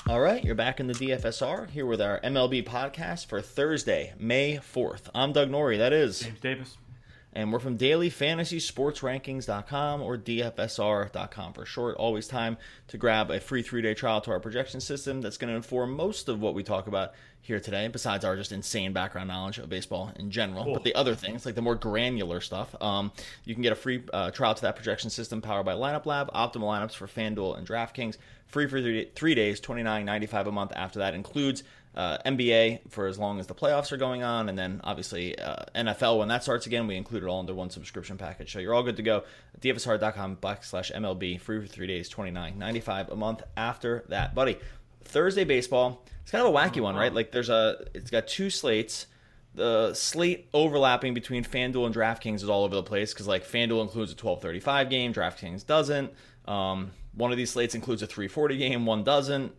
All right, you're back in the DFSR here with our MLB podcast for Thursday, May 4th. I'm Doug Norrie, that is. James Davis. And we're from dailyfantasysportsrankings.com or DFSR.com for short. Always time to grab a free 3-day trial to our projection system that's going to inform most of what we talk about here today, besides our just insane background knowledge of baseball in general. Cool. But the other things, like the more granular stuff, you can get a free trial to that projection system powered by Lineup Lab, optimal lineups for FanDuel and DraftKings. Free for 3 days, $29.95 a month. After that includes NBA for as long as the playoffs are going on, and then obviously NFL when that starts again. We include it all under one subscription package, so you're all good to go. DFSR.com/MLB, free for 3 days, $29.95 a month. After that, buddy, Thursday baseball. It's kind of a wacky one, right? Like it's got two slates. The slate overlapping between FanDuel and DraftKings is all over the place because like FanDuel includes a 12:35 game, DraftKings doesn't. One of these slates includes a 3:40 game, one doesn't.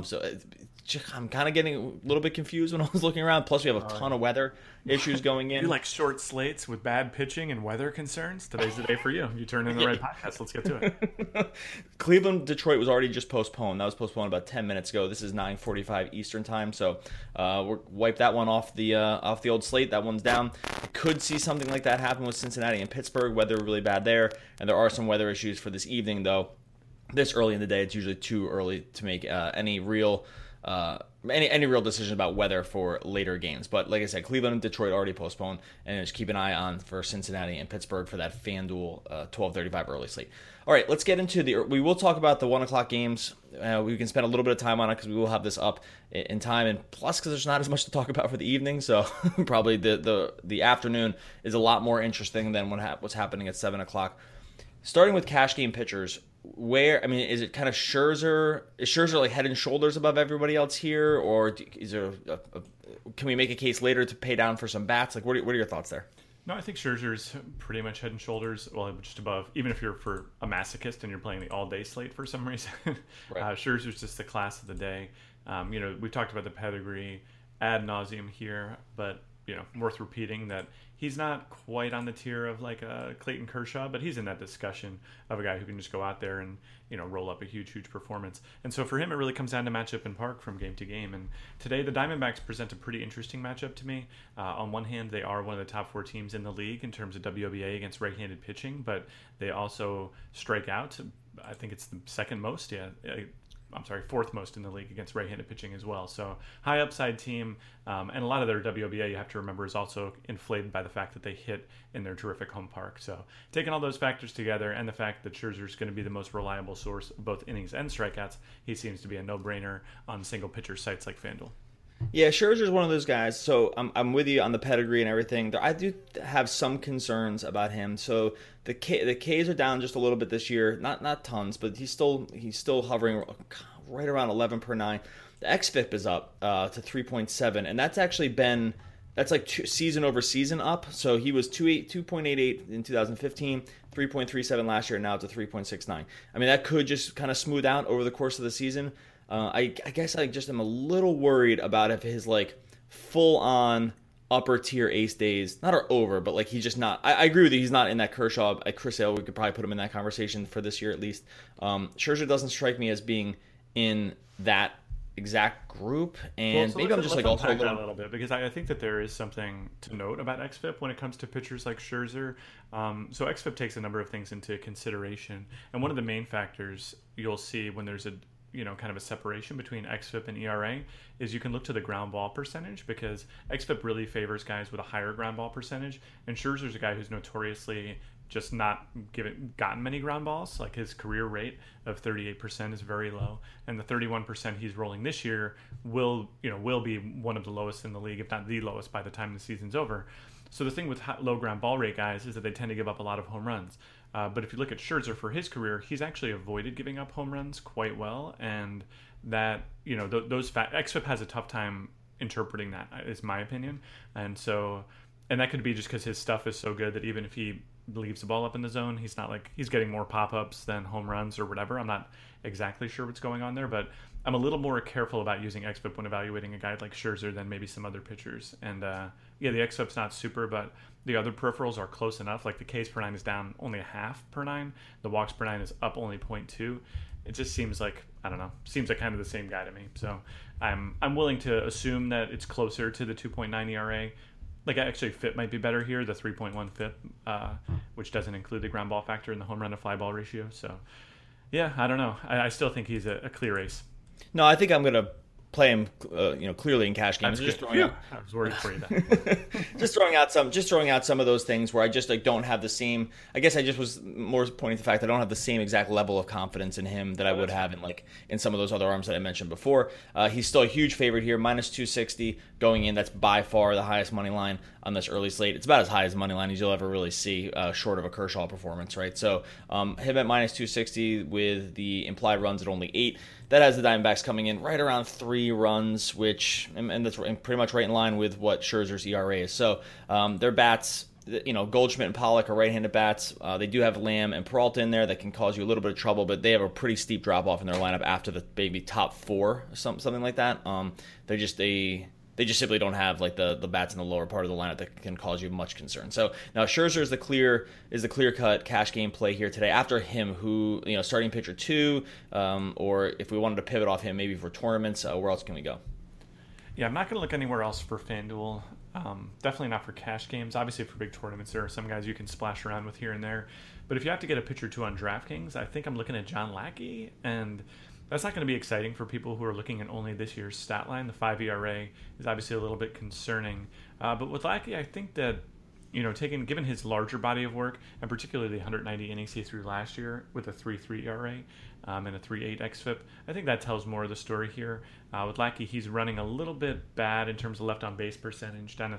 I'm kind of getting a little bit confused when I was looking around. Plus, we have a ton of weather issues going in. You like short slates with bad pitching and weather concerns? Today's the day for you. You turn in the right podcast. Let's get to it. Cleveland-Detroit was already just postponed. That was postponed about 10 minutes ago. This is 9:45 Eastern time, so we'll wipe that one off the old slate. That one's down. I could see something like that happen with Cincinnati and Pittsburgh. Weather really bad there, and there are some weather issues for this evening, though. This early in the day, it's usually too early to make any real decision about weather for later games. But like I said, Cleveland and Detroit already postponed, and just keep an eye on for Cincinnati and Pittsburgh for that FanDuel 12:35 early slate. All right, let's get into we will talk about the 1 o'clock games. We can spend a little bit of time on it because we will have this up in time, and plus because there's not as much to talk about for the evening, so probably the afternoon is a lot more interesting than what's happening at 7 o'clock. Starting with cash game pitchers, is it kind of Scherzer? Is Scherzer like head and shoulders above everybody else here, or is there can we make a case later to pay down for some bats? Like, what are your thoughts there? No, I think Scherzer's pretty much head and shoulders, well, just above. Even if you're for a masochist and you're playing the all-day slate for some reason, right. Scherzer's just the class of the day. We've talked about the pedigree ad nauseum here, but worth repeating that he's not quite on the tier of like a Clayton Kershaw, but he's in that discussion of a guy who can just go out there and roll up a huge performance. And so for him, it really comes down to matchup in park from game to game. And today, the Diamondbacks present a pretty interesting matchup to me. On one hand, they are one of the top 4 teams in the league in terms of WOBA against right-handed pitching, but they also strike out. I think it's the second most. Fourth most in the league against right-handed pitching as well. So high upside team, and a lot of their WOBA, you have to remember, is also inflated by the fact that they hit in their terrific home park. So taking all those factors together and the fact that Scherzer is going to be the most reliable source of both innings and strikeouts, he seems to be a no-brainer on single pitcher sites like FanDuel. Yeah, Scherzer's one of those guys. So I'm with you on the pedigree and everything. I do have some concerns about him. So the Ks are down just a little bit this year, not tons, but he's still hovering right around 11 per 9. The xFIP is up to 3.7, and that's actually been season over season up. So he was 2.88 in 2015, 3.37 last year, and now it's a 3.69. I mean, that could just kind of smooth out over the course of the season. I guess I just am a little worried about if his like full on upper tier ace days not are over, but like he's just not. I agree with you. He's not in that Kershaw. Chris Sale, we could probably put him in that conversation for this year at least. Scherzer doesn't strike me as being in that exact group, and so maybe I'm just like also a little bit because I think that there is something to note about xFIP when it comes to pitchers like Scherzer. So xFIP takes a number of things into consideration, and one of the main factors you'll see when there's a kind of a separation between xFIP and ERA is you can look to the ground ball percentage because xFIP really favors guys with a higher ground ball percentage, and Scherzer's a guy who's notoriously just not gotten many ground balls. Like his career rate of 38% is very low, and the 31% he's rolling this year will be one of the lowest in the league, if not the lowest, by the time the season's over. So the thing with low ground ball rate guys is that they tend to give up a lot of home runs. But if you look at Scherzer for his career, he's actually avoided giving up home runs quite well, and that xFIP has a tough time interpreting that, is my opinion. And that could be just because his stuff is so good that even if he leaves the ball up in the zone. He's not like he's getting more pop-ups than home runs or whatever. I'm not exactly sure what's going on there, but I'm a little more careful about using xFIP when evaluating a guy like Scherzer than maybe some other pitchers. And yeah, the xFIP's not super, but the other peripherals are close enough. Like the Ks per nine is down only a half per nine. The walks per nine is up only 0.2. It just seems like, I don't know, seems like kind of the same guy to me. So I'm willing to assume that it's closer to the 2.9 ERA. Like actually FIP might be better here, the 3.1 FIP, which doesn't include the ground ball factor and the home run to fly ball ratio. So yeah, I don't know. I still think he's a clear ace. No, I think I'm going to play him, clearly in cash games. Just throwing out, I was worried for you then. just throwing out some of those things where I just don't have the same. I guess I just was more pointing to the fact that I don't have the same exact level of confidence in him that I would have in some of those other arms that I mentioned before. He's still a huge favorite here, minus 260 going in. That's by far the highest money line on this early slate. It's about as high as money line as you'll ever really see, short of a Kershaw performance, right? So him at minus 260 with the implied runs at only 8. That has the Diamondbacks coming in right around 3 runs, which and that's pretty much right in line with what Scherzer's ERA is. So their bats, Goldschmidt and Pollock are right-handed bats. They do have Lamb and Peralta in there that can cause you a little bit of trouble, but they have a pretty steep drop-off in their lineup after the maybe top 4, something like that. They just simply don't have like the bats in the lower part of the lineup that can cause you much concern. So now Scherzer is the clear cut cash game play here today. After him, who starting pitcher 2, or if we wanted to pivot off him maybe for tournaments, where else can we go? Yeah, I'm not going to look anywhere else for FanDuel. Definitely not for cash games. Obviously, for big tournaments, there are some guys you can splash around with here and there. But if you have to get a pitcher 2 on DraftKings, I think I'm looking at John Lackey, and that's not going to be exciting for people who are looking at only this year's stat line. The 5 ERA is obviously a little bit concerning. But with Lackey, I think that, given his larger body of work, and particularly the 190 innings he threw last year with a 3.3 ERA and a 3.8 xFIP, I think that tells more of the story here. With Lackey, he's running a little bit bad in terms of left on base percentage, down to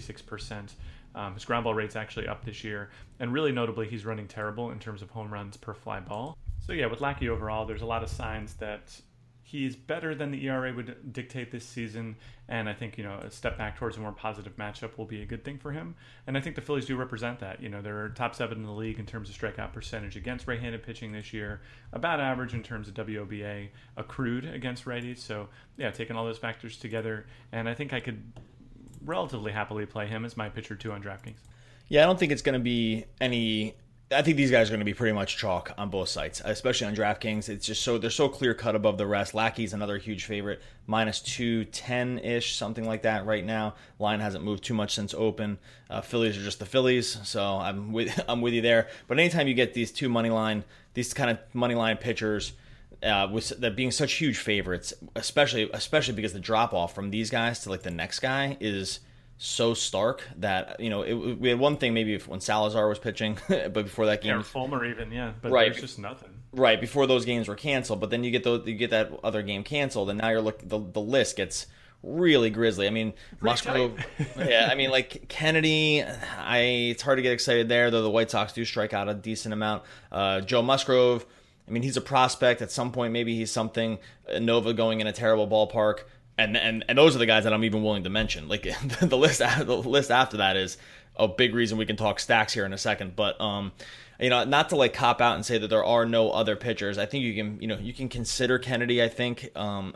66%. His ground ball rate's actually up this year. And really notably, he's running terrible in terms of home runs per fly ball. So yeah, with Lackey overall, there's a lot of signs that he's better than the ERA would dictate this season, and I think a step back towards a more positive matchup will be a good thing for him. And I think the Phillies do represent that. They're top 7 in the league in terms of strikeout percentage against right-handed pitching this year, about average in terms of WOBA accrued against righties. So yeah, taking all those factors together, and I think I could relatively happily play him as my pitcher 2 on DraftKings. Yeah, I don't think it's going to be any. I think these guys are going to be pretty much chalk on both sites, especially on DraftKings. It's just they're so clear cut above the rest. Lackey's another huge favorite, minus 210-ish, something like that right now. Line hasn't moved too much since open. Phillies are just the Phillies, so I'm with you there. But anytime you get these these kind of money line pitchers, with that being such huge favorites, especially because the drop off from these guys to like the next guy is so stark that we had one thing maybe when Salazar was pitching, but before that game, or Fulmer even, but right, there's just nothing. Right before those games were canceled, but then you get that other game canceled, and now you're the list gets really grisly. I mean, Musgrove, yeah. I mean, like Kennedy, it's hard to get excited there, though the White Sox do strike out a decent amount. Joe Musgrove, I mean, he's a prospect. At some point, maybe he's something. Nova going in a terrible ballpark. And those are the guys that I'm even willing to mention. Like the list after that is a big reason we can talk stacks here in a second. But not to like cop out and say that there are no other pitchers. I think you can consider Kennedy. I think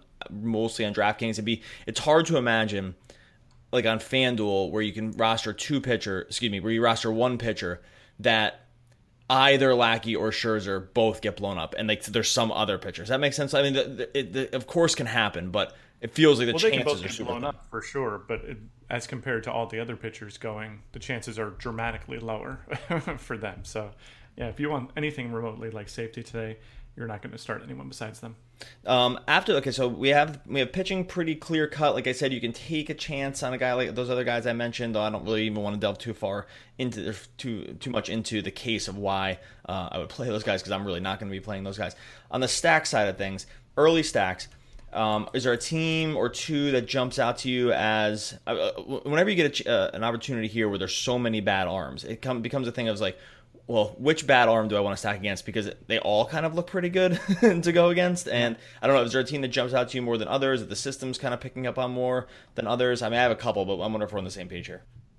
mostly on DraftKings. It's hard to imagine like on FanDuel where you can roster where you roster one pitcher that either Lackey or Scherzer both get blown up, and there's some other pitchers. That makes sense. I mean, it of course can happen, but it feels like the chances they can both are get super blown up for sure, but as compared to all the other pitchers going, the chances are dramatically lower for them. So, yeah, if you want anything remotely like safety today, you're not going to start anyone besides them. So we have pitching pretty clear cut. Like I said, you can take a chance on a guy like those other guys I mentioned, though I don't really even want to delve too far into too much into the case of why I would play those guys, because I'm really not going to be playing those guys. On the stack side of things, early stacks. Is there a team or two that jumps out to you as whenever you get an opportunity here where there's so many bad arms, it becomes a thing of like, well, which bad arm do I want to stack against? Because they all kind of look pretty good to go against. And I don't know, is there a team that jumps out to you more than others? That the system's kind of picking up on more than others? I mean, I have a couple, but I wonder if we're on the same page here.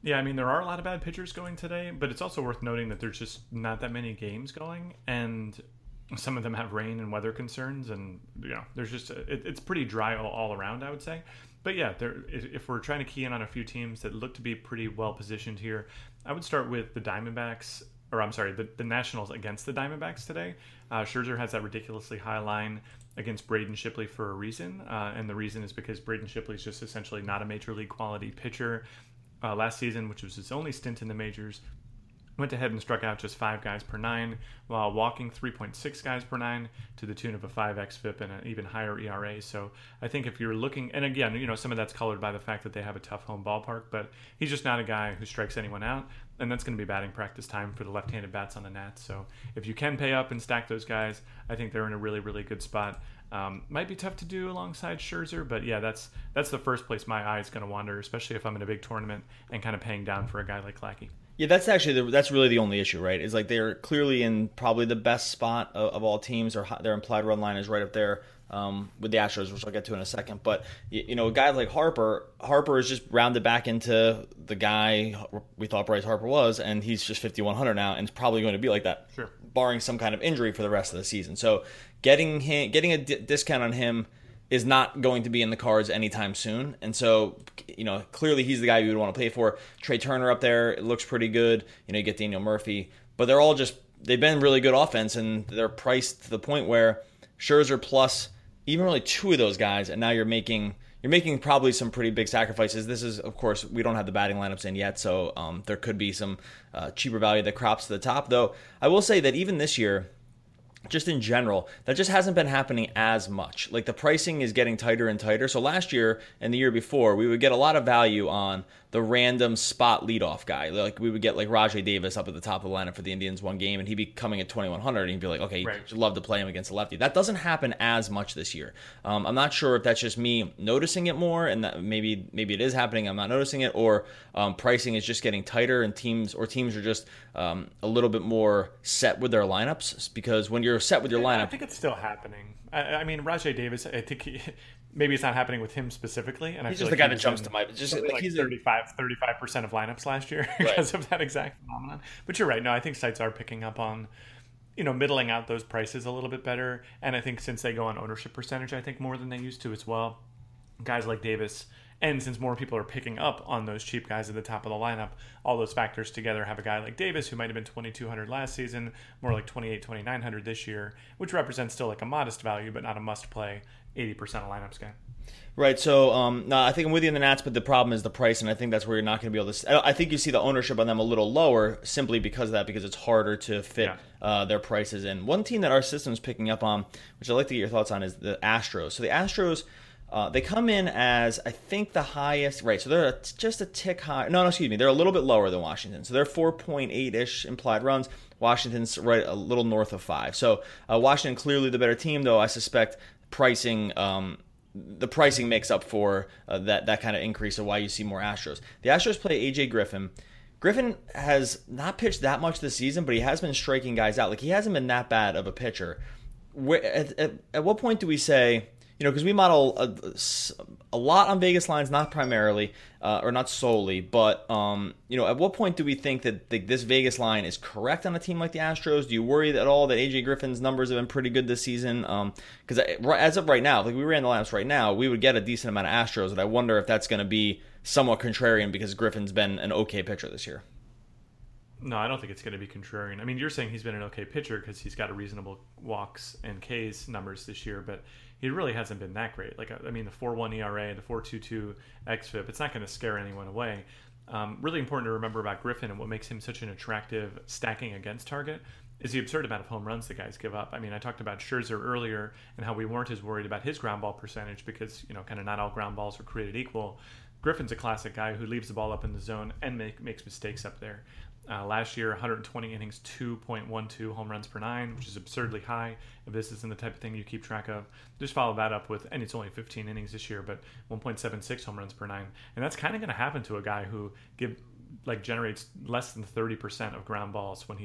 Yeah, I mean, there are a lot of bad pitchers going today, but it's also worth noting that there's just not that many games going, and some of them have rain and weather concerns, and there's just it's pretty dry all around, I would say. But yeah, if we're trying to key in on a few teams that look to be pretty well positioned here, I would start with the Diamondbacks, or I'm sorry, the Nationals against the Diamondbacks today. Scherzer has that ridiculously high line against Braden Shipley for a reason, and the reason is because Braden Shipley is just essentially not a major league quality pitcher. Last season, which was his only stint in the majors, went ahead and struck out just 5 guys per 9 while walking 3.6 guys per 9 to the tune of a 5 xFIP and an even higher ERA. So I think if you're looking, and again, some of that's colored by the fact that they have a tough home ballpark, but he's just not a guy who strikes anyone out, and that's going to be batting practice time for the left-handed bats on the Nats. So if you can pay up and stack those guys, I think they're in a really, really good spot. Might be tough to do alongside Scherzer, but yeah, that's the first place my eye is going to wander, especially if I'm in a big tournament and kind of paying down for a guy like Lackey. Yeah, that's really the only issue, right? Is like they're clearly in probably the best spot of all teams, or their implied run line is right up there with the Astros, which I'll get to in a second. But a guy like Harper is just rounded back into the guy we thought Bryce Harper was, and he's just 5,100 now, and it's probably going to be like that, sure, barring some kind of injury for the rest of the season. So getting a discount on him is not going to be in the cards anytime soon. And so, clearly he's the guy you would want to play for. Trey Turner up there, it looks pretty good. You get Daniel Murphy. But they've been really good offense, and they're priced to the point where Scherzer plus even really 2 of those guys, and now you're making probably some pretty big sacrifices. This is, of course, we don't have the batting lineups in yet, so there could be some cheaper value that crops to the top. Though I will say that even this year, just in general, that just hasn't been happening as much. Like the pricing is getting tighter and tighter. So last year and the year before, we would get a lot of value on the random spot leadoff guy. Like we would get like Rajay Davis up at the top of the lineup for the Indians one game, and he'd be coming at 2,100, and he'd be like, okay, right, you'd love to play him against a lefty. That doesn't happen as much this year. I'm not sure if that's just me noticing it more, and that maybe it is happening, I'm not noticing it, or pricing is just getting tighter, and teams are just a little bit more set with their lineups. Because when you're set with your lineup, I think it's still happening. I mean, Rajay Davis, I think maybe it's not happening with him specifically, and he's I feel just the guy that jumps to my just like he's 35% of lineups last year because of that exact phenomenon. But you're right. No, I think sites are picking up on middling out those prices a little bit better, and I think since they go on ownership percentage, I think more than they used to as well. Guys like Davis, and since more people are picking up on those cheap guys at the top of the lineup, all those factors together have a guy like Davis who might have been 2,200 last season, more like 2,900 this year, which represents still like a modest value, but not a must-play 80% of lineups guy. Right, so no, I think I'm with you in the Nats, but the problem is the price, and I think that's where you're not going to be able to. I think you see the ownership on them a little lower simply because of that, because it's harder to fit their prices in. One team that our system's picking up on, which I'd like to get your thoughts on, is the Astros. So the Astros, they come in as, I think, the highest, right, so they're just a tick high. No, excuse me, they're a little bit lower than Washington. So they're 4.8-ish implied runs. Washington's right a little north of 5. So Washington clearly the better team, though I suspect pricing. The pricing makes up for that kind of increase of why you see more Astros. The Astros play A.J. Griffin. Griffin has not pitched that much this season, but he has been striking guys out. Like, he hasn't been that bad of a pitcher. At what point do we say, because we model a lot on Vegas lines, not primarily, or not solely, but, at what point do we think that this Vegas line is correct on a team like the Astros? Do you worry at all that A.J. Griffin's numbers have been pretty good this season? Because as of right now, if we ran the lineups right now, we would get a decent amount of Astros, and I wonder if that's going to be somewhat contrarian because Griffin's been an okay pitcher this year. No, I don't think it's going to be contrarian. I mean, you're saying he's been an okay pitcher because he's got a reasonable walks and Ks numbers this year, but he really hasn't been that great. Like, I mean, the 4.1 ERA, the 4.22 xFIP, it's not going to scare anyone away. Really important to remember about Griffin and what makes him such an attractive stacking against target is the absurd amount of home runs the guys give up. I mean, I talked about Scherzer earlier and how we weren't as worried about his ground ball percentage because, kind of not all ground balls are created equal. Griffin's a classic guy who leaves the ball up in the zone and makes mistakes up there. Last year, 120 innings, 2.12 home runs per 9, which is absurdly high. If this isn't the type of thing you keep track of, just follow that up with, and it's only 15 innings this year, but 1.76 home runs per 9. And that's kind of going to happen to a guy who generates less than 30% of ground balls when he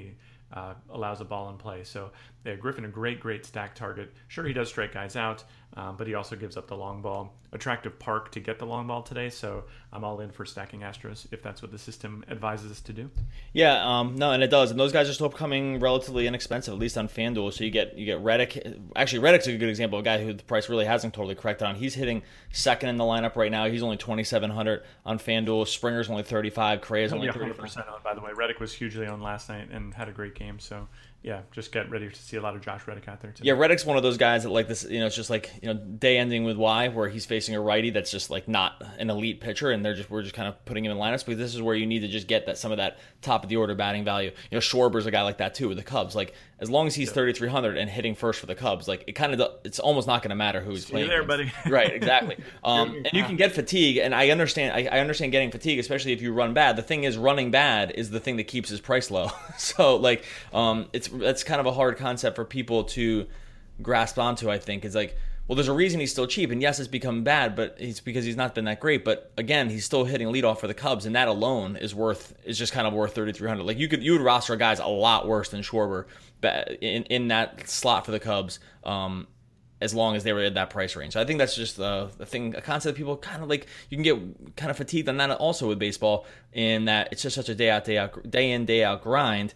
allows a ball in play. So Griffin, a great stack target. Sure, he does strike guys out, but he also gives up the long ball. Attractive park to get the long ball today, so I'm all in for stacking Astros if that's what the system advises us to do. Yeah, no, and it does. And those guys are still coming relatively inexpensive, at least on FanDuel. So you get Reddick. Actually, Reddick's a good example of a guy who the price really hasn't totally corrected on. He's hitting second in the lineup right now. He's only 2,700 on FanDuel. Springer's only 35. Correa's only 100% on, by the way. Reddick was hugely on last night and had a great game. So yeah, just get ready to see a lot of Josh Reddick out there today. Yeah, Reddick's one of those guys that like this, it's just like, day ending with Y, where he's facing a righty that's just like not an elite pitcher, and we're just kind of putting him in lineups. But this is where you need to just get some of that top of the order batting value. Schwarber's a guy like that too with the Cubs. Like as long as he's 3,300 and hitting first for the Cubs, like it's almost not going to matter who he's playing. You there, buddy? Right, exactly. And you can get fatigue, and I understand getting fatigue, especially if you run bad. The thing is, running bad is the thing that keeps his price low. So like, that's kind of a hard concept for people to grasp onto. I think it's like, well, there's a reason he's still cheap, and yes, it's become bad, but it's because he's not been that great. But again, he's still hitting leadoff for the Cubs, and that alone is just kind of worth 3,300. Like you would roster guys a lot worse than Schwarber in that slot for the Cubs, as long as they were at that price range. So I think that's just a concept people kind of like. You can get kind of fatigued on that also with baseball, in that it's just such a day in day out grind.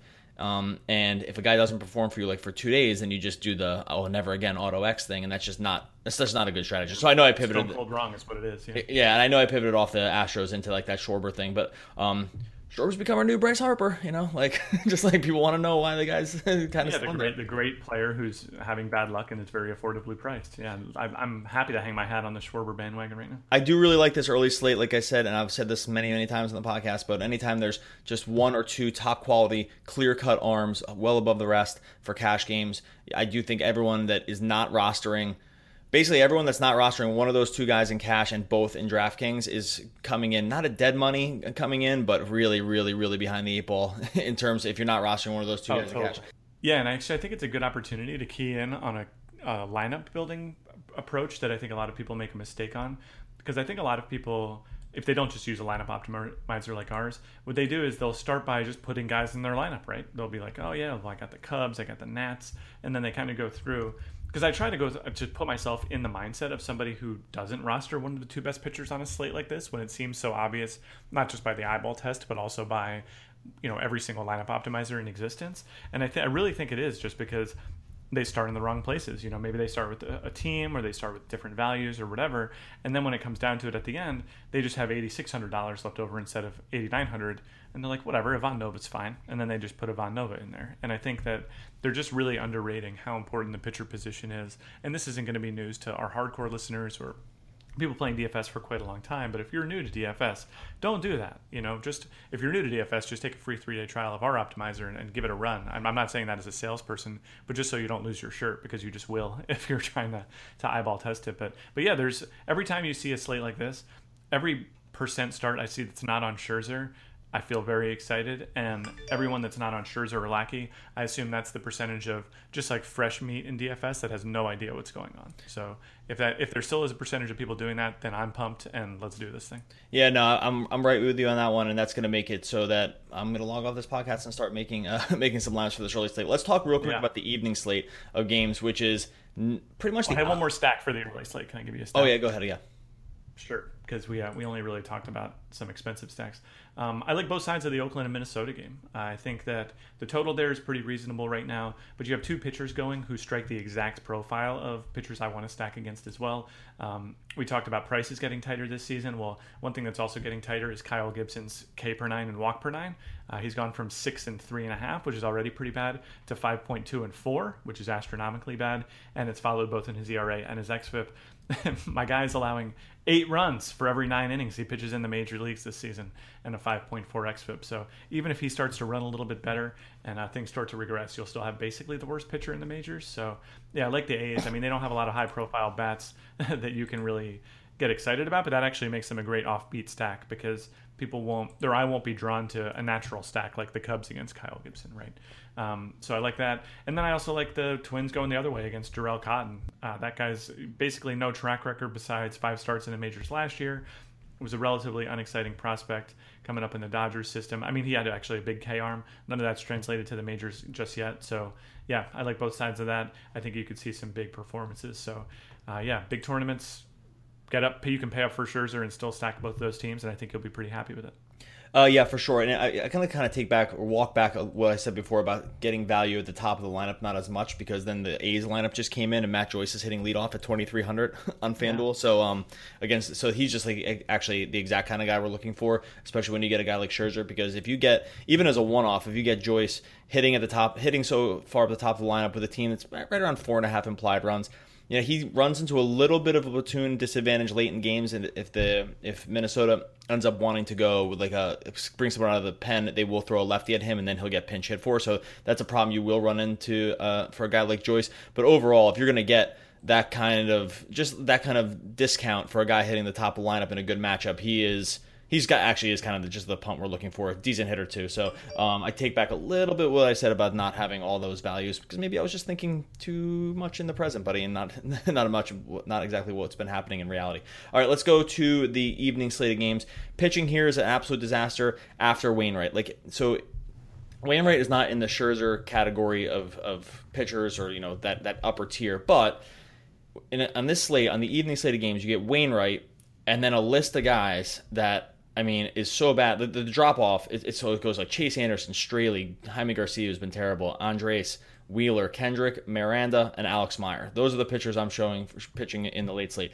And if a guy doesn't perform for you like for 2 days, then you just do the never again auto X thing, and that's just not a good strategy. So I know I pivoted. Stone cold wrong is what it is. Yeah, and I know I pivoted off the Astros into like that Schwarber thing, but Schwarber's become our new Bryce Harper. Like just like people want to know why the guy's kind of the great player who's having bad luck and is very affordably priced. Yeah, I'm happy to hang my hat on the Schwarber bandwagon right now. I do really like this early slate, like I said, and I've said this many times on the podcast. But anytime there's just one or two top quality, clear cut arms, well above the rest for cash games, I do think everyone that is not rostering. Basically, everyone that's not rostering one of those two guys in cash and both in DraftKings is coming in, not a dead money coming in, but really, really, really behind the eight ball in terms of if you're not rostering one of those two guys in cash. Yeah, and actually I think it's a good opportunity to key in on a lineup building approach that I think a lot of people make a mistake on. Because I think a lot of people, if they don't just use a lineup optimizer like ours, what they do is they'll start by just putting guys in their lineup, right? They'll be like, oh yeah, well, I got the Cubs, I got the Nats, and then they kind of go through. Because I try to put myself in the mindset of somebody who doesn't roster one of the two best pitchers on a slate like this, when it seems so obvious, not just by the eyeball test, but also by every single lineup optimizer in existence. And I really think it is just because they start in the wrong places. Maybe they start with a team, or they start with different values or whatever, and then when it comes down to it at the end, they just have $8,600 left over instead of $8,900, and they're like, whatever, Ivan Nova's fine, and then they just put Ivan Nova in there. And I think that they're just really underrating how important the pitcher position is. And this isn't going to be news to our hardcore listeners or people playing DFS for quite a long time, but if you're new to DFS, don't do that. Just if you're new to DFS, just take a free 3-day trial of our optimizer and give it a run. I'm not saying that as a salesperson, but just so you don't lose your shirt, because you just will if you're trying to eyeball test it. But yeah, there's every time you see a slate like this, every percent start I see that's not on Scherzer, I feel very excited, and everyone that's not on Scherzer or Lackey, I assume that's the percentage of just like fresh meat in DFS that has no idea what's going on. So if there still is a percentage of people doing that, then I'm pumped, and let's do this thing. Yeah, no, I'm right with you on that one, and that's going to make it so that I'm going to log off this podcast and start making some lineups for this early slate. Let's talk real quick about the evening slate of games, which is pretty much. I have one more stack for the early slate. Can I give you a stack? Oh yeah, go ahead. Yeah. Sure, because we only really talked about some expensive stacks. I like both sides of the Oakland and Minnesota game. I think that the total there is pretty reasonable right now, but you have two pitchers going who strike the exact profile of pitchers I want to stack against as well. We talked about prices getting tighter this season. Well, one thing that's also getting tighter is Kyle Gibson's K per 9 and walk per 9. He's gone from 6 and 3.5, which is already pretty bad, to 5.2 and 4, which is astronomically bad, and it's followed both in his ERA and his xFIP. My guy's allowing 8 runs for every 9 innings he pitches in the major leagues this season, and a 5.4 xFIP. So even if he starts to run a little bit better and things start to regress, you'll still have basically the worst pitcher in the majors. So yeah, I like the A's. I mean, they don't have a lot of high-profile bats that you can really get excited about, but that actually makes them a great offbeat stack, because their eye won't be drawn to a natural stack like the Cubs against Kyle Gibson, right? So I like that. And then I also like the Twins going the other way against Jarrell Cotton. That guy's basically no track record besides 5 starts in the majors last year. was a relatively unexciting prospect coming up in the Dodgers system. I mean, he had actually a big K arm. None of that's translated to the majors just yet. So, yeah, I like both sides of that. I think you could see some big performances. So, big tournaments. You can pay up for Scherzer and still stack both of those teams, and I think you'll be pretty happy with it. Yeah, for sure. And I kind of take back or walk back what I said before about getting value at the top of the lineup, not as much, because then the A's lineup just came in and Matt Joyce is hitting leadoff at 2,300 on FanDuel. Yeah. So he's just like actually the exact kind of guy we're looking for, especially when you get a guy like Scherzer, because if you get, even as a one-off, if you get Joyce hitting so far up the top of the lineup with a team that's right around 4.5 implied runs, he runs into a little bit of a platoon disadvantage late in games, and if Minnesota ends up wanting to go with bring someone out of the pen, they will throw a lefty at him, and then he'll get pinch hit for. So that's a problem you will run into for a guy like Joyce. But overall, if you're going to get that kind of discount for a guy hitting the top of the lineup in a good matchup, He's kind of just the punt we're looking for. A decent hitter too. So I take back a little bit what I said about not having all those values, because maybe I was just thinking too much in the present, buddy, and not exactly what's been happening in reality. All right, let's go to the evening slate of games. Pitching here is an absolute disaster after Wainwright. Wainwright is not in the Scherzer category of pitchers or that upper tier, but on this slate, on the evening slate of games, you get Wainwright and then a list of guys that, is so bad. The drop-off, it goes like Chase Anderson, Straley, Jaime Garcia, who's been terrible, Andres, Wheeler, Kendrick, Miranda, and Alex Meyer. Those are the pitchers I'm showing for pitching in the late slate.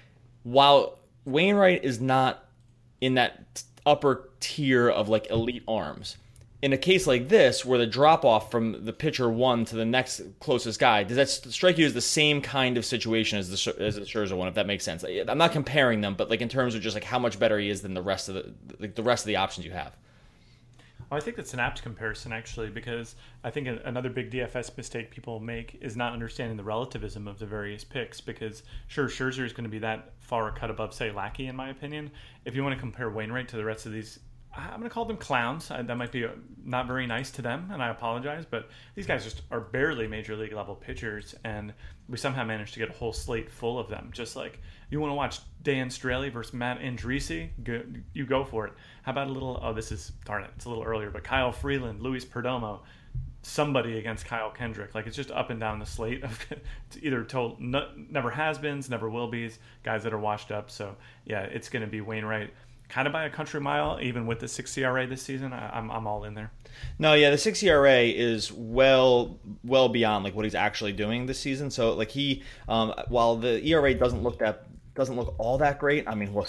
While Wainwright is not in that upper tier of elite arms, in a case like this, where the drop-off from the pitcher one to the next closest guy, does that strike you as the same kind of situation as the Scherzer one, if that makes sense? I'm not comparing them, but in terms of just how much better he is than the rest of the options you have. Well, I think that's an apt comparison, actually, because I think another big DFS mistake people make is not understanding the relativism of the various picks, because sure, Scherzer is going to be that far a cut above, say, Lackey, in my opinion. If you want to compare Wainwright to the rest of these, I'm going to call them clowns. That might be not very nice to them, and I apologize, but these guys just are barely major league level pitchers, and we somehow managed to get a whole slate full of them. Just like, you want to watch Dan Straley versus Matt Andriese? You go for it. How about a little, it's a little earlier, but Kyle Freeland, Luis Perdomo, somebody against Kyle Kendrick. It's just up and down the slate of either never has-beens, never will-be's, guys that are washed up. So, yeah, it's going to be Wainwright kind of by a country mile, even with the 6 ERA this season. I'm all in there. No, yeah, the 6 ERA is well beyond what he's actually doing this season. So he, while the ERA doesn't look all that great.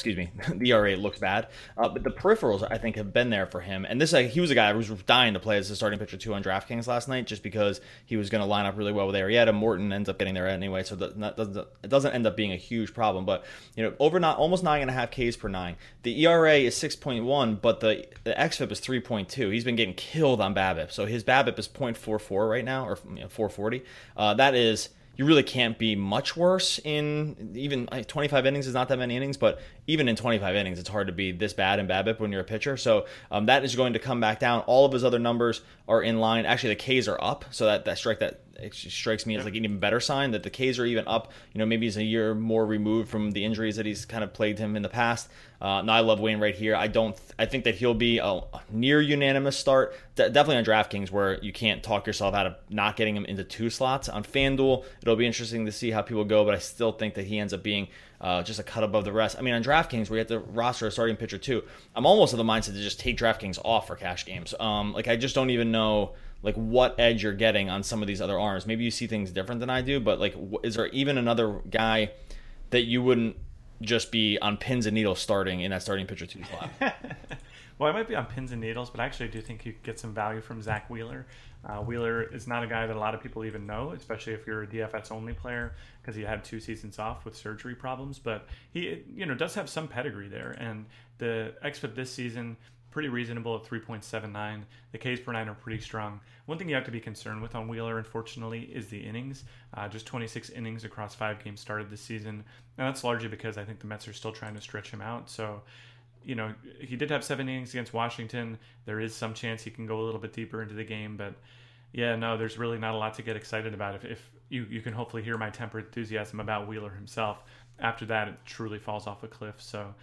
The ERA looks bad, but the peripherals I think have been there for him. And he was a guy who was dying to play as the starting pitcher 2 on DraftKings last night, just because he was going to line up really well with Arrieta. Morton ends up getting there anyway, so it doesn't end up being a huge problem. But almost 9.5 Ks per 9. The ERA is 6.1, but the xFIP is 3.2. He's been getting killed on BABIP, so his BABIP is 0.44 right now, or 440. That is. You really can't be much worse in even 25 innings is not that many innings, but even in 25 innings, it's hard to be this bad in BABIP when you're a pitcher. So that is going to come back down. All of his other numbers are in line. Actually, the Ks are up, so that strikes me as an even better sign that the Ks are even up. Maybe he's a year more removed from the injuries that he's kind of plagued him in the past. Now I love Wainwright here. I think that he'll be a near unanimous start. Definitely on DraftKings, where you can't talk yourself out of not getting him into 2 slots. On FanDuel, it'll be interesting to see how people go, but I still think that he ends up being just a cut above the rest. On DraftKings, where you have to roster a starting pitcher too, I'm almost of the mindset to just take DraftKings off for cash games. I just don't even know what edge you're getting on some of these other arms. Maybe you see things different than I do, but is there even another guy that you wouldn't just be on pins and needles starting in that starting pitcher 2 slot? Well, I might be on pins and needles, but actually I do think you could get some value from Zach Wheeler. Wheeler is not a guy that a lot of people even know, especially if you're a DFS only player, because he had 2 seasons off with surgery problems, but he does have some pedigree there, and the xFIP this season pretty reasonable at 3.79. The Ks per 9 are pretty strong. One thing you have to be concerned with on Wheeler, unfortunately, is the innings. Just 26 innings across 5 games started this season. And that's largely because I think the Mets are still trying to stretch him out. So, he did have 7 innings against Washington. There is some chance he can go a little bit deeper into the game. But, yeah, no, there's really not a lot to get excited about. If you can hopefully hear my tempered enthusiasm about Wheeler himself. After that, it truly falls off a cliff. So,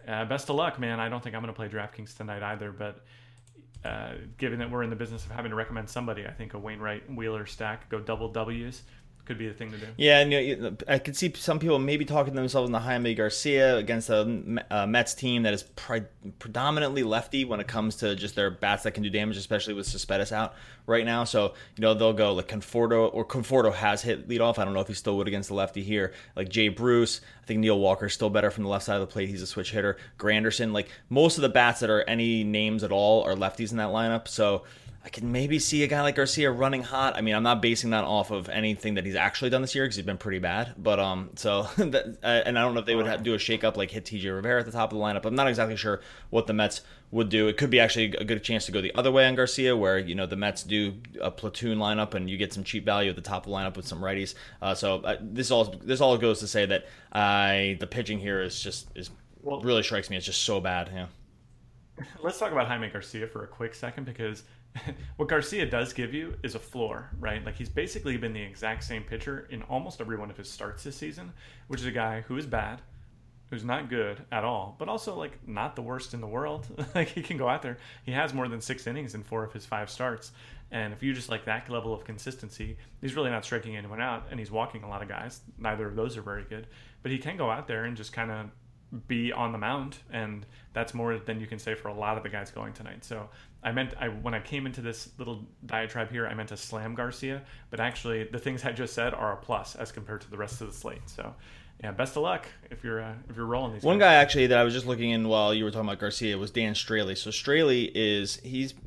Best of luck, man. I don't think I'm going to play DraftKings tonight either, but given that we're in the business of having to recommend somebody, I think a Wainwright Wheeler stack, go double W's, could be the thing to do. Yeah, and I could see some people maybe talking to themselves into Jaime Garcia against a Mets team that is predominantly lefty when it comes to just their bats that can do damage, especially with Cespedes out right now. So, they'll go like Conforto has hit leadoff. I don't know if he still would against the lefty here. Like Jay Bruce, I think Neil Walker's still better from the left side of the plate. He's a switch hitter. Granderson, like most of the bats that are any names at all are lefties in that lineup. So I can maybe see a guy like Garcia running hot. I mean, I'm not basing that off of anything that he's actually done this year because he's been pretty bad. But and I don't know if they would do a shakeup like hit TJ Rivera at the top of the lineup. I'm not exactly sure what the Mets would do. It could be actually a good chance to go the other way on Garcia, where the Mets do a platoon lineup and you get some cheap value at the top of the lineup with some righties. This all goes to say that the pitching here really strikes me as just so bad. Yeah. Let's talk about Jaime Garcia for a quick second, because what Garcia does give you is a floor, right? Like, he's basically been the exact same pitcher in almost every one of his starts this season, which is a guy who is bad, who's not good at all, but also like not the worst in the world. Like, he can go out there. He has more than 6 innings in 4 of his 5 starts. And if you just like that level of consistency, he's really not striking anyone out, and he's walking a lot of guys. Neither of those are very good, but he can go out there and just kind of be on the mound, and that's more than you can say for a lot of the guys going tonight. So when I came into this little diatribe here, I meant to slam Garcia, but actually the things I just said are a plus as compared to the rest of the slate. So yeah, best of luck if you're rolling these. One guy actually that I was just looking in while you were talking about Garcia was Dan Straley. So Straley it's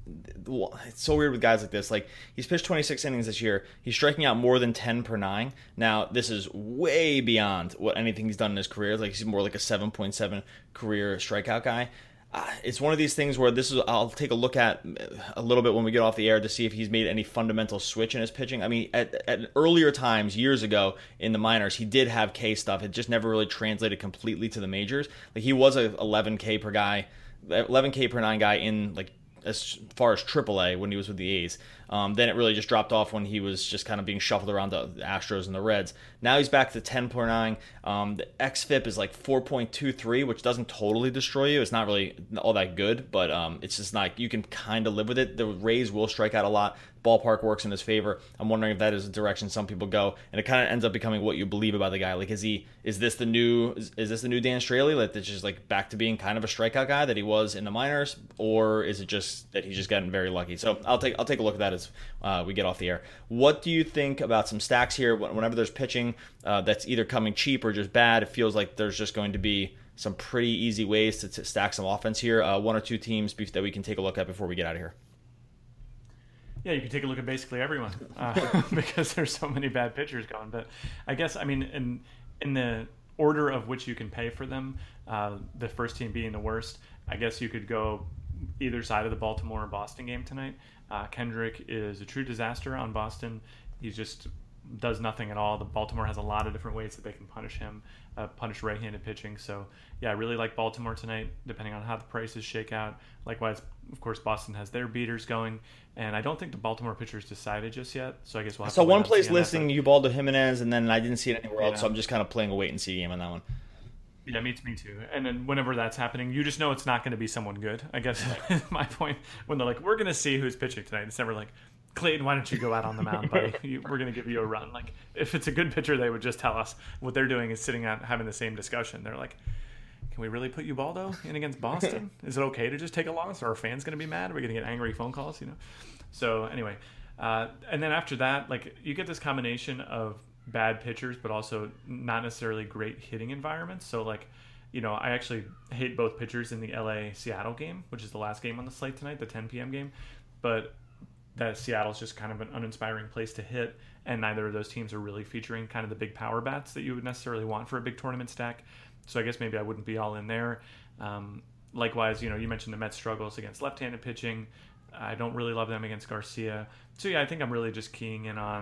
so weird with guys like this. Like, he's pitched 26 innings this year. He's striking out more than 10 per 9. Now, this is way beyond what anything he's done in his career. Like, he's more like a 7.7 career strikeout guy. It's one of these things where I'll take a look at a little bit when we get off the air to see if he's made any fundamental switch in his pitching. I mean, at earlier times, years ago in the minors, he did have K stuff. It just never really translated completely to the majors. Like, he was a 11K per 9 guy in like as far as AAA when he was with the A's. Then it really just dropped off when he was just kind of being shuffled around the Astros and the Reds. Now he's back to 10.9. The xFIP is like 4.23, which doesn't totally destroy you. It's not really all that good, but it's just not, you can kind of live with it. The Rays will strike out a lot. Ballpark works in his favor. I'm wondering if that is a direction some people go, and it kind of ends up becoming what you believe about the guy. Like, is this the new Dan Straley? Like, that's just like back to being kind of a strikeout guy that he was in the minors, or is it just that he's just gotten very lucky? So I'll take a look at that as we get off the air. What do you think about some stacks here? Whenever there's pitching that's either coming cheap or just bad, it feels like there's just going to be some pretty easy ways to stack some offense here. 1 or 2 teams that we can take a look at before we get out of here. Yeah, you can take a look at basically everyone because there's so many bad pitchers going. But I guess, I mean, in the order of which you can pay for them, the first team being the worst, I guess you could go either side of the Baltimore or Boston game tonight. Kendrick is a true disaster on Boston. He just does nothing at all. The Baltimore has a lot of different ways that they can punish him, punish right-handed pitching. So, yeah, I really like Baltimore tonight, depending on how the prices shake out. Likewise, of course, Boston has their beaters going, and I don't think the Baltimore pitcher's decided just yet. So I guess we'll have to one place listing Ubaldo Jimenez, and then I didn't see it anywhere else. So I'm just kind of playing a wait-and-see game on that one. Yeah, me too. And then whenever that's happening, you just know it's not going to be someone good. I guess is my point. When they're like, we're going to see who's pitching tonight, it's never like, Clayton, why don't you go out on the mound, buddy? We're going to give you a run. Like, if it's a good pitcher, they would just tell us. What they're doing is sitting out having the same discussion. They're like, can we really put Ubaldo in against Boston? Is it okay to just take a loss? Are our fans going to be mad? Are we going to get angry phone calls? So anyway, and then after that, like, you get this combination of bad pitchers, but also not necessarily great hitting environments. So, like, I actually hate both pitchers in the LA-Seattle game, which is the last game on the slate tonight, the 10 p.m. game. But that Seattle's just kind of an uninspiring place to hit, and neither of those teams are really featuring kind of the big power bats that you would necessarily want for a big tournament stack. So I guess maybe I wouldn't be all in there. Likewise, you mentioned the Mets' struggles against left-handed pitching. I don't really love them against Garcia. So yeah, I think I'm really just keying in on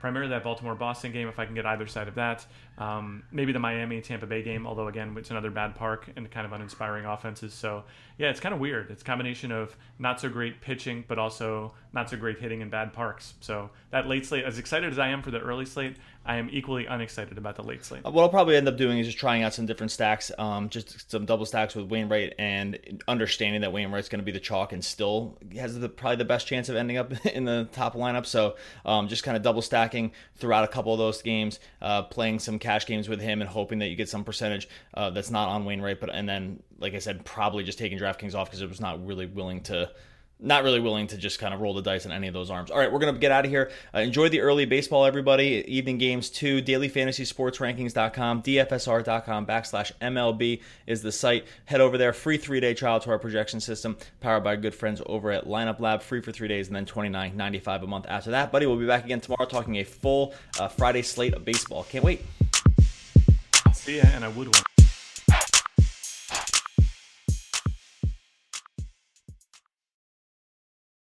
primarily that Baltimore-Boston game, if I can get either side of that. Maybe the Miami-Tampa Bay game, although, again, it's another bad park and kind of uninspiring offenses. So, yeah, it's kind of weird. It's a combination of not so great pitching, but also not so great hitting in bad parks. So that late slate, as excited as I am for the early slate, I am equally unexcited about the late slate. What I'll probably end up doing is just trying out some different stacks, just some double stacks with Wainwright, and understanding that Wainwright's going to be the chalk and still has probably the best chance of ending up in the top lineup. So just kind of double stacking throughout a couple of those games, playing some cash games with him and hoping that you get some percentage that's not on Wainwright. And then, like I said, probably just taking DraftKings off because it was not really willing to just kind of roll the dice on any of those arms. All right, we're going to get out of here. Enjoy the early baseball, everybody. Evening games too. DailyFantasySportsRankings.com, DFSR.com/MLB is the site. Head over there. Free 3-day trial to our projection system, powered by good friends over at Lineup Lab. Free for 3 days and then $29.95 a month after that. Buddy, we'll be back again tomorrow talking a full Friday slate of baseball. Can't wait. I'll see ya, and I would want